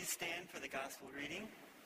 Please stand for the gospel reading.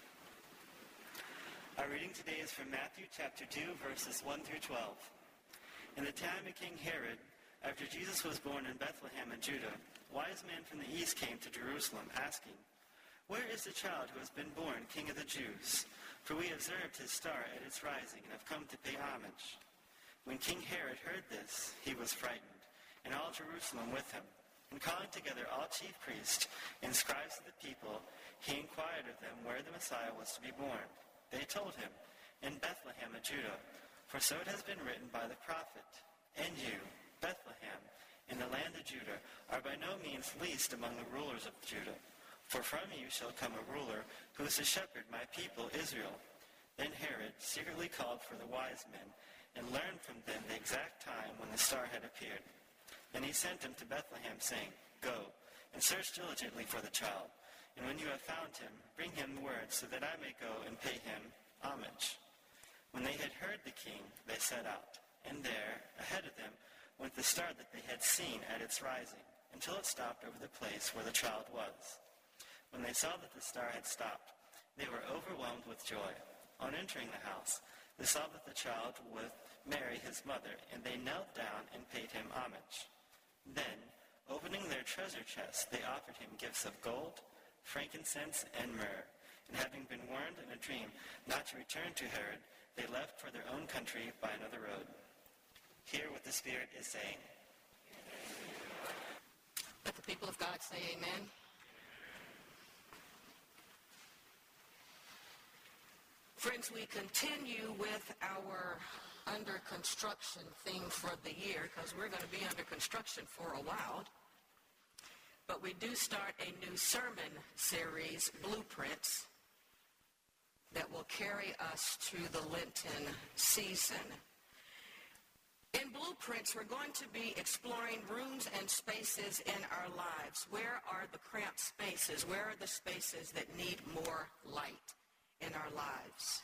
Our reading today is from Matthew chapter 2, verses 1 through 12. In the time of King Herod, after Jesus was born in Bethlehem in Judah, wise men from the east came to Jerusalem, asking, "Where is the child who has been born King of the Jews? For we observed his star at its rising and have come to pay homage." When King Herod heard this, he was frightened, and all Jerusalem with him. And calling together all chief priests and scribes of the people, he inquired of them where the Messiah was to be born. They told him, "In Bethlehem of Judah, for so it has been written by the prophet, 'And you, Bethlehem, in the land of Judah, are by no means least among the rulers of Judah. For from you shall come a ruler who is to shepherd my people Israel.' Then Herod secretly called for the wise men and learned from them the exact time when the star had appeared. Then he sent them to Bethlehem, saying, 'Go and search diligently for the child, and when you have found him, bring him word so that I may go and pay him homage.' When they had heard the king, they set out, and there, ahead of them, went the star that they had seen at its rising, until it stopped over the place where the child was. When they saw that the star had stopped, they were overwhelmed with joy. On entering the house, they saw that the child with Mary his mother, and they knelt down and paid him homage. Then, opening their treasure chests, they offered him gifts of gold, frankincense, and myrrh. And having been warned in a dream not to return to Herod, they left for their own country by another road. Hear what the Spirit is saying. Let the people of God say amen. Friends, we continue with our under construction theme for the year because we're going to be under construction for a while. But we do start a new sermon series, Blueprints, that will carry us through the Lenten season. In Blueprints, we're going to be exploring rooms and spaces in our lives. Where are the cramped spaces? Where are the spaces that need more light in our lives?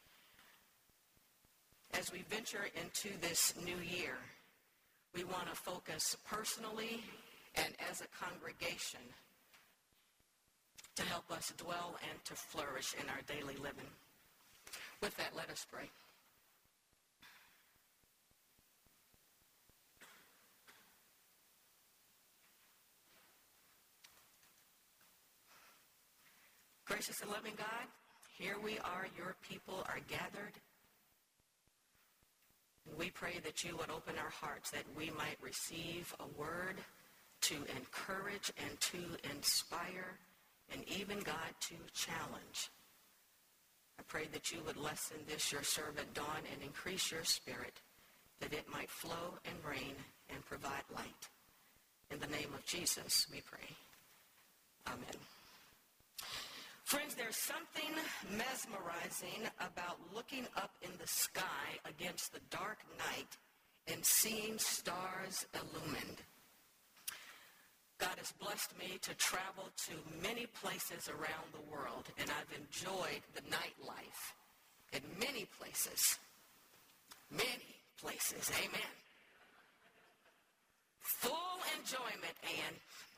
As we venture into this new year, we want to focus personally and as a congregation to help us dwell and to flourish in our daily living. With that, let us pray. Gracious and loving God, here we are, your people are gathered. We pray that you would open our hearts that we might receive a word to encourage and to inspire and even, God, to challenge. I pray that you would lessen this, your servant, Dawn, and increase your spirit that it might flow and rain and provide light. In the name of Jesus, we pray. Amen. Friends, there's something mesmerizing about looking up in the sky against the dark night and seeing stars illumined. God has blessed me to travel to many places around the world, and I've enjoyed the nightlife in many places. Many places, amen. Full enjoyment, Ann.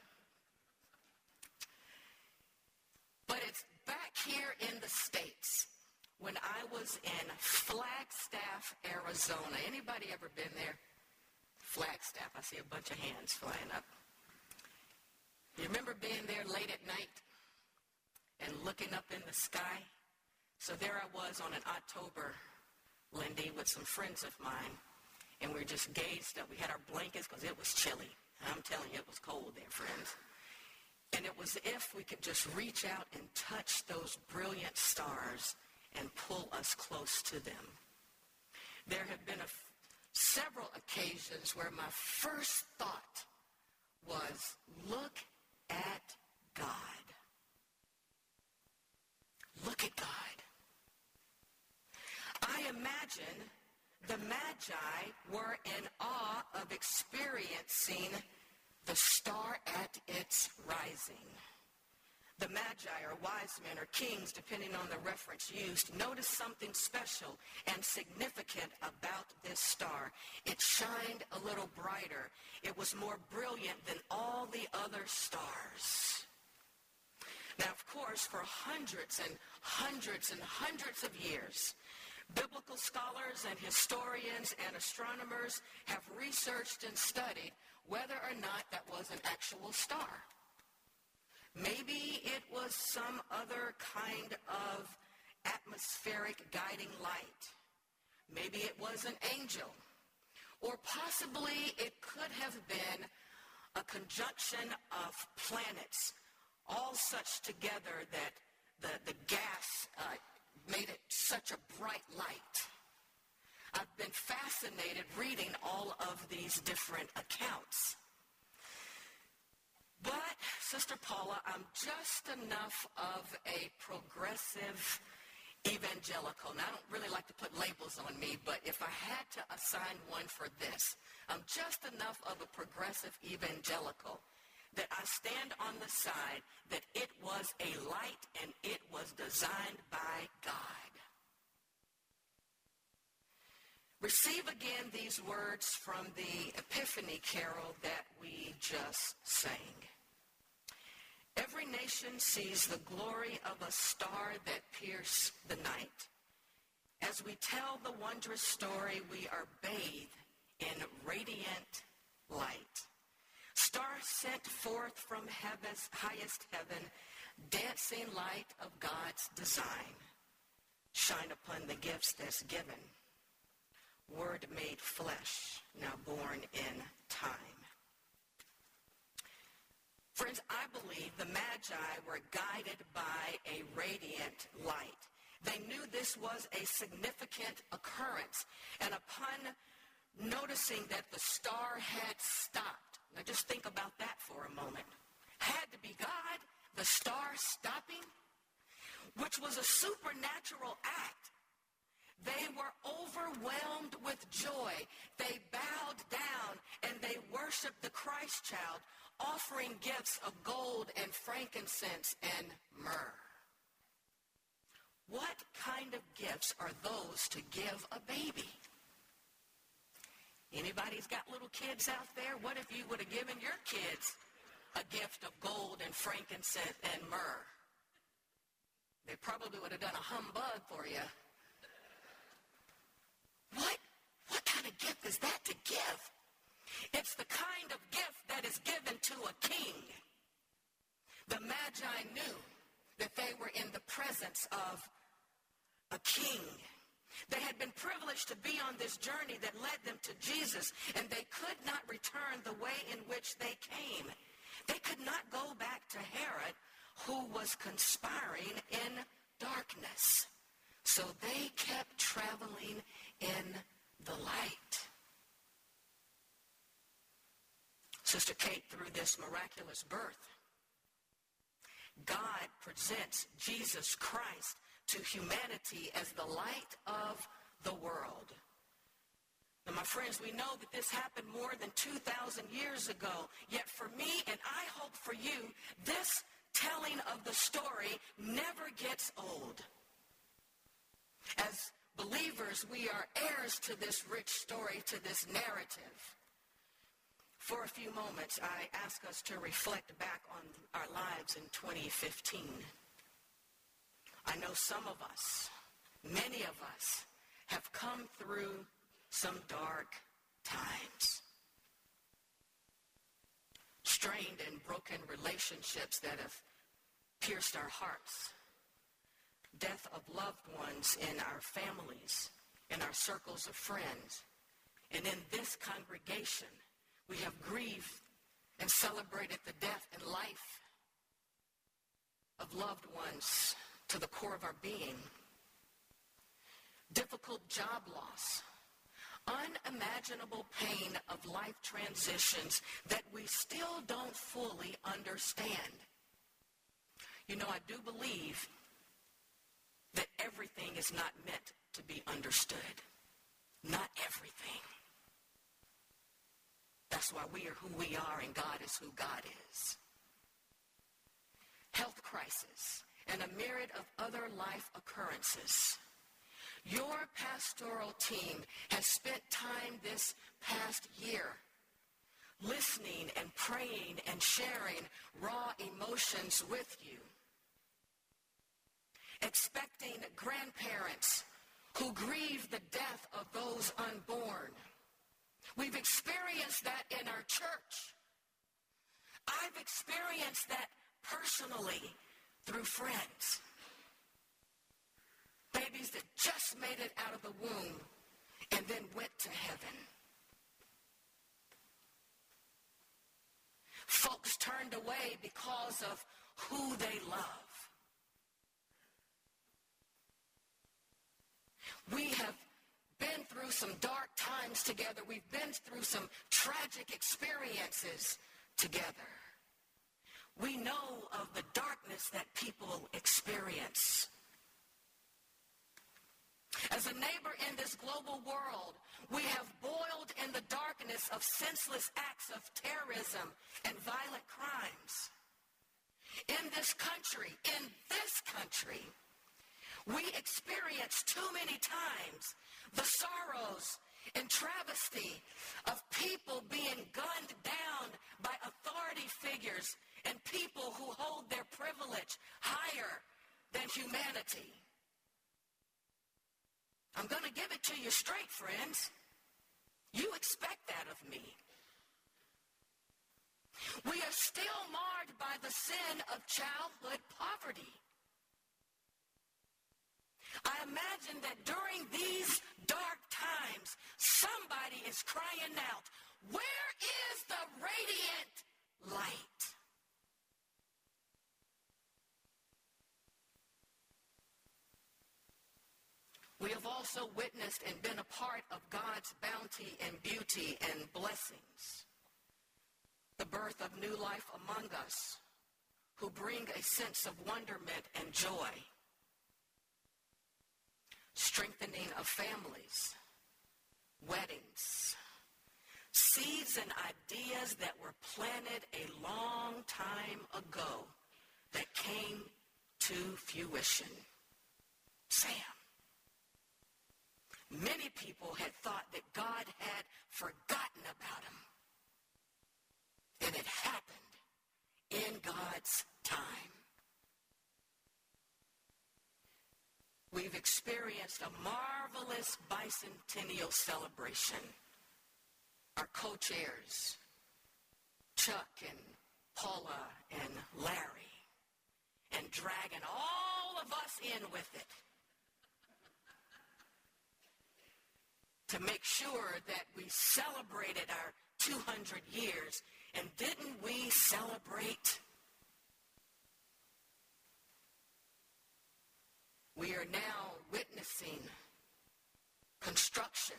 But it's back here in the States when I was in Flagstaff, Arizona. Anybody ever been there? Flagstaff. I see a bunch of hands flying up. You remember being there late at night and looking up in the sky? So there I was on an October, Lindy, with some friends of mine, and we just gazed up. We had our blankets because it was chilly. I'm telling you, it was cold there, friends. And it was as if we could just reach out and touch those brilliant stars and pull us close to them. There have been several occasions where my first thought was, look at God. Look at God. I imagine the Magi were in awe of experiencing the star at its rising. The Magi, or wise men, or kings, depending on the reference used, noticed something special and significant about this star. It shined a little brighter. It was more brilliant than all the other stars. Now, of course, stars for hundreds and hundreds and hundreds of years. Biblical scholars and historians and astronomers have researched and studied whether or not that was an actual star. Maybe it was some other kind of atmospheric guiding light. Maybe it was an angel. Or possibly it could have been a conjunction of planets, all such together that the gas made it such a bright light. I've been fascinated reading all of these different accounts. But, Sister Paula, I'm just enough of a progressive evangelical. Now, I don't really like to put labels on me, but if I had to assign one for this, I'm just enough of a progressive evangelical that I stand on the side that it was a light and it was designed by God. Receive again these words from the Epiphany Carol that we just sang. Every nation sees the glory of a star that pierced the night. As we tell the wondrous story, we are bathed in radiant light. Star sent forth from heaven's highest heaven, dancing light of God's design. Shine upon the gifts that's given. Word made flesh, now born in time. Friends, I believe the Magi were guided by a radiant light. They knew this was a significant occurrence, and upon noticing that the star had stopped, now just think about that for a moment. Had to be God, the star stopping, which was a supernatural act. They were overwhelmed with joy. They bowed down and they worshiped the Christ child, offering gifts of gold and frankincense and myrrh. What kind of gifts are those to give a baby? Anybody's got little kids out there? What if you would have given your kids a gift of gold and frankincense and myrrh? They probably would have done a humbug for you. What kind of gift is that to give? It's the kind of gift that is given to a king. The Magi knew that they were in the presence of a king. They had been privileged to be on this journey that led them to Jesus, and they could not return the way in which they came. They could not go back to Herod, who was conspiring in darkness. So they kept traveling in the light. Sister Kate, through this miraculous birth, God presents Jesus Christ to humanity as the light of the world. Now, my friends, we know that this happened more than 2,000 years ago. Yet for me, and I hope for you, this telling of the story never gets old. As believers, we are heirs to this rich story, to this narrative. For a few moments, I ask us to reflect back on our lives in 2015. I know some of us, many of us, have come through some dark times. Strained and broken relationships that have pierced our hearts. Death of loved ones in our families, in our circles of friends. And in this congregation, we have grieved and celebrated the death and life of loved ones to the core of our being. Difficult job loss. Unimaginable pain of life transitions that we still don't fully understand. You know, I do believe that everything is not meant to be understood. Not everything. That's why we are who we are and God is who God is. Health crisis and a myriad of other life occurrences. Your pastoral team has spent time this past year listening and praying and sharing raw emotions with you. expecting grandparents who grieve the death of those unborn. We've experienced that in our church. I've experienced that personally through friends. Babies that just made it out of the womb and then went to heaven. Folks turned away because of who they love. We have been through some dark times together. We've been through some tragic experiences together. We know of the darkness that people experience. As a neighbor in this global world, we have boiled in the darkness of senseless acts of terrorism and violent crimes. In this country, we experience too many times the sorrows and travesty of people being gunned down by authority figures and people who hold their privilege higher than humanity. I'm going to give it to you straight, friends. You expect that of me. We are still marred by the sin of childhood poverty. I imagine that during these dark times, somebody is crying out, where is the radiant light? We have also witnessed and been a part of God's bounty and beauty and blessings. The birth of new life among us, who bring a sense of wonderment and joy. Strengthening of families, weddings, seeds and ideas that were planted a long time ago that came to fruition. Sam. Many people had thought that God had forgotten about them. And it happened in God's time. We've experienced a marvelous bicentennial celebration. Our co-chairs, Chuck and Paula and Larry, and dragging all of us in with it to make sure that we celebrated our 200 years. And didn't we celebrate? We are now witnessing construction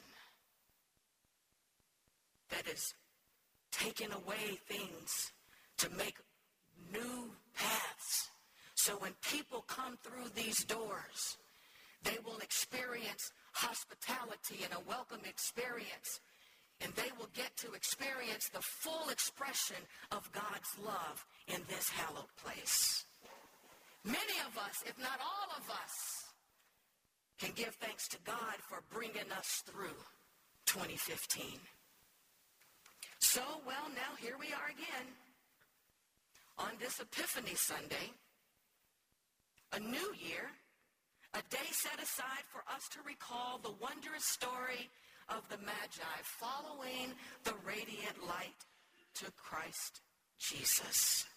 that is taking away things to make new paths. So when people come through these doors, they will experience hospitality and a welcome experience. And they will get to experience the full expression of God's love in this hallowed place. Many of us, if not all of us, can give thanks to God for bringing us through 2015. So, well, now here we are again on this Epiphany Sunday, a new year, a day set aside for us to recall the wondrous story of the Magi following the radiant light to Christ Jesus.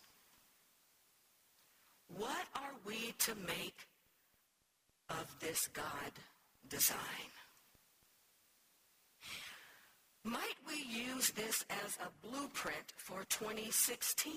What are we to make of this God design? Might we use this as a blueprint for 2016?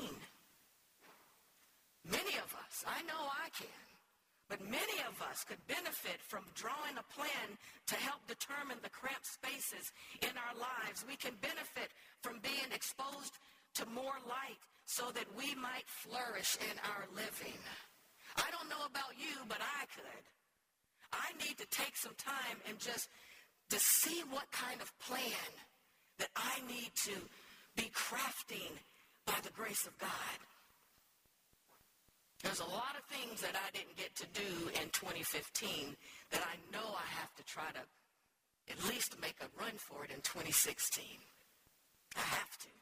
Many of us, I know I can, but many of us could benefit from drawing a plan to help determine the cramped spaces in our lives. We can benefit from being exposed to more light so that we might flourish in our living. I don't know about you, but I could. I need to take some time and just to see what kind of plan that I need to be crafting by the grace of God. There's a lot of things that I didn't get to do in 2015 that I know I have to try to at least make a run for it in 2016. I have to.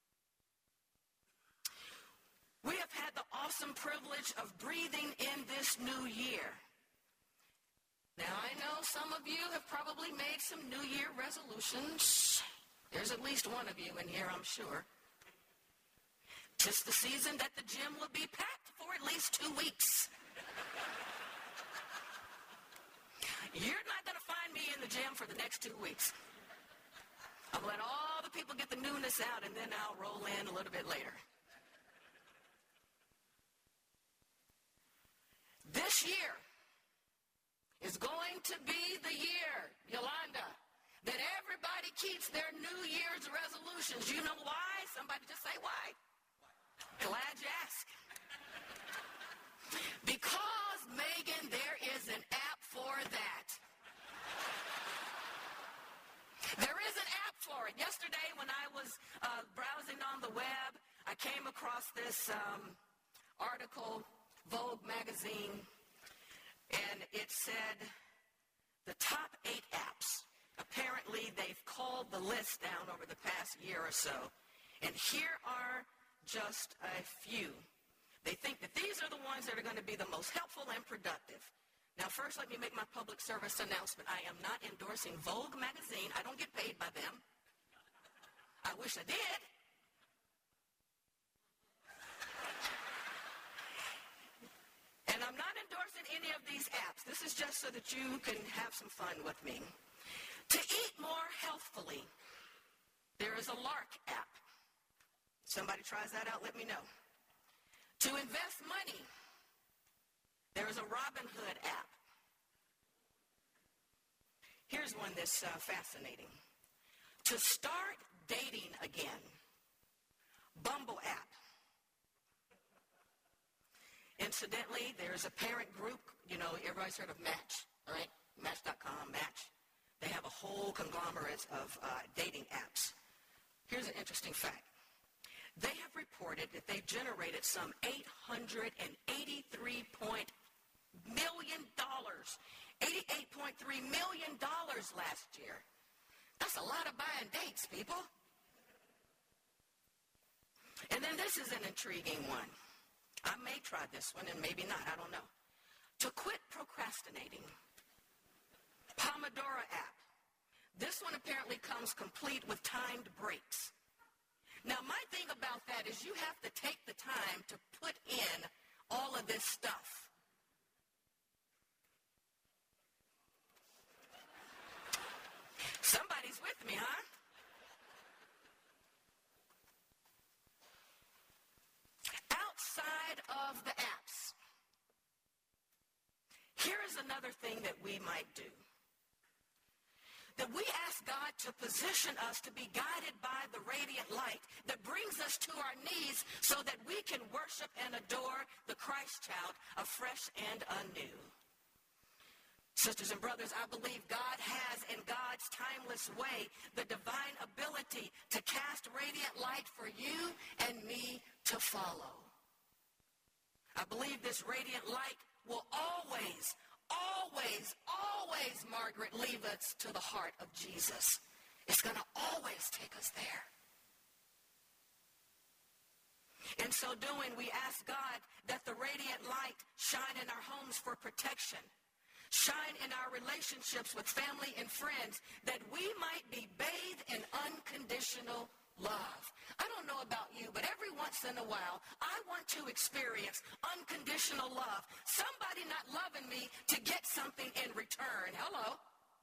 We have had the awesome privilege of breathing in this this new year. Now, I know some of you have probably made some New Year resolutions. There's at least one of you in here, I'm sure. 'Tis the season that the gym will be packed for at least 2 weeks. You're not going to find me in the gym for the next 2 weeks. I'll let all the people get the newness out, and then I'll roll in a little bit later. This year is going to be the year, Yolanda, that everybody keeps their New Year's resolutions. You know why? Somebody just say why. Glad you asked. Because, Megan, there is an app for that. There is an app for it. Yesterday when I was browsing on the web, I came across this article, Vogue magazine, and it said the top 8 apps. Apparently, they've culled the list down over the past year or so. And here are just a few. They think that these are the ones that are going to be the most helpful and productive. Now, first, let me make my public service announcement. I am not endorsing Vogue magazine. I don't get paid by them. I wish I did. And I'm not endorsing any of these apps. This is just so that you can have some fun with me. To eat more healthfully, there is a Lark app. Somebody tries that out, let me know. To invest money, there is a Robinhood app. Here's one that's fascinating. To start dating again, Bumble app. Incidentally, there's a parent group, you know, everybody's heard of Match, all right? Match.com, Match. They have a whole conglomerate of dating apps. Here's an interesting fact. They have reported that they've generated some $88.3 million last year. That's a lot of buying dates, people. And then this is an intriguing one. I may try this one and maybe not, I don't know. To quit procrastinating, Pomodoro app. This one apparently comes complete with timed breaks. Now, my thing about that is you have to take the time to put in all of this stuff. Somebody's with me, huh? Outside of the apps, here is another thing that we might do. That we ask God to position us to be guided by the radiant light that brings us to our knees so that we can worship and adore the Christ child afresh and anew. Sisters and brothers, I believe God has, in God's timeless way, the divine ability to cast radiant light for you and me to follow. I believe this radiant light will always, Margaret, lead us to the heart of Jesus. It's going to always take us there. In so doing, we ask God that the radiant light shine in our homes for protection, shine in our relationships with family and friends, that we might be bathed in unconditional love. I don't know about you, but every once in a while, I want to experience unconditional love. Somebody not loving me to get something in return. Hello.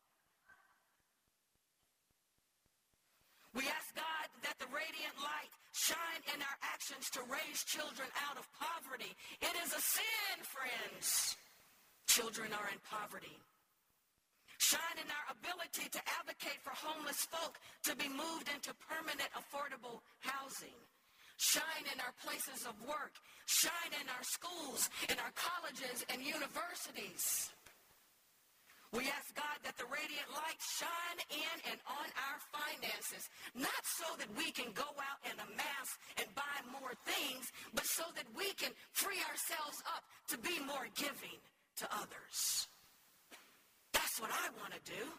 We ask God that the radiant light shine in our actions to raise children out of poverty. It is a sin, friends. Children are in poverty. Shine in our ability to advocate for homeless folk to be moved into permanent, affordable housing. Shine in our places of work. Shine in our schools, in our colleges and universities. We ask God that the radiant light shine in and on our finances, not so that we can go out and amass and buy more things, but so that we can free ourselves up to be more giving to others. That's what I want to do.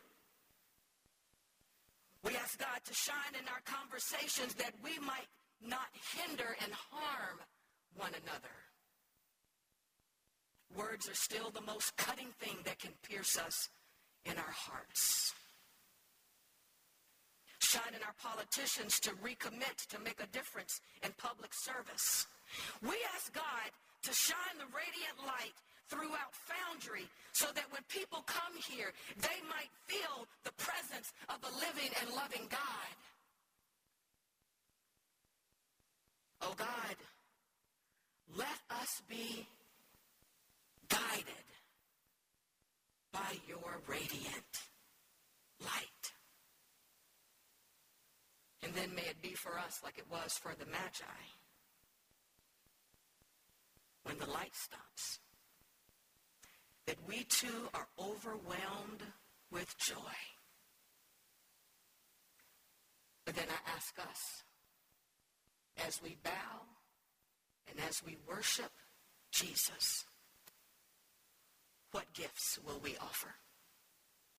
We ask God to shine in our conversations that we might not hinder and harm one another. words are still the most cutting thing that can pierce us in our hearts. Shine in our politicians to recommit to make a difference in public service. We ask God to shine the radiant light throughout Foundry so that when people come here, they might feel the presence of a living and loving God. Oh God, let us be guided by your radiant light. And then may it be for us like it was for the Magi. When the light stops, that we too are overwhelmed with joy. But then I ask us, as we bow and as we worship Jesus, what gifts will we offer?